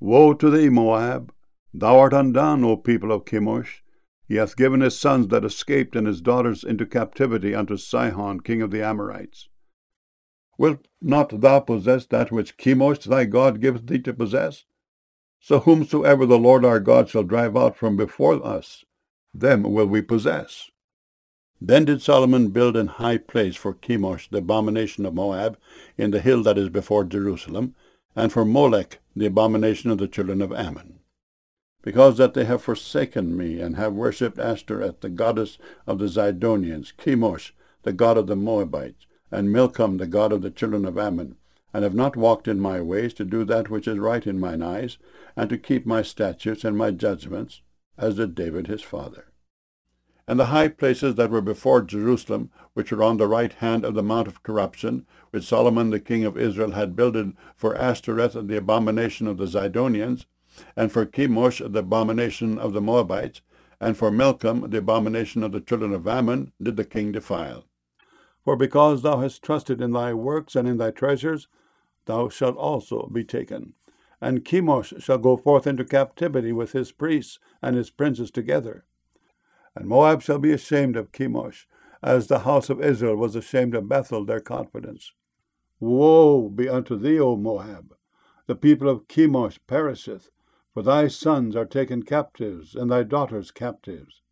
Woe to thee, Moab! Thou art undone, O people of Chemosh. He hath given his sons that escaped and his daughters into captivity unto Sihon, king of the Amorites. Wilt not thou possess that which Chemosh thy God giveth thee to possess? So whomsoever the Lord our God shall drive out from before us, them will we possess. Then did Solomon build an high place for Chemosh, the abomination of Moab, in the hill that is before Jerusalem, and for Molech, the abomination of the children of Ammon. Because that they have forsaken me, and have worshipped Ashtoreth, the goddess of the Zidonians, Chemosh, the god of the Moabites, and Milcom, the god of the children of Ammon, and have not walked in my ways to do that which is right in mine eyes, and to keep my statutes and my judgments, as did David his father. And the high places that were before Jerusalem, which were on the right hand of the mount of corruption, which Solomon the king of Israel had builded for Ashtoreth, the abomination of the Zidonians, and for Chemosh, the abomination of the Moabites, and for Milcom, the abomination of the children of Ammon, did the king defile. For because thou hast trusted in thy works and in thy treasures, thou shalt also be taken. And Chemosh shall go forth into captivity with his priests and his princes together. And Moab shall be ashamed of Chemosh, as the house of Israel was ashamed of Bethel their confidence. Woe be unto thee, O Moab! The people of Chemosh perisheth, for thy sons are taken captives, and thy daughters captives.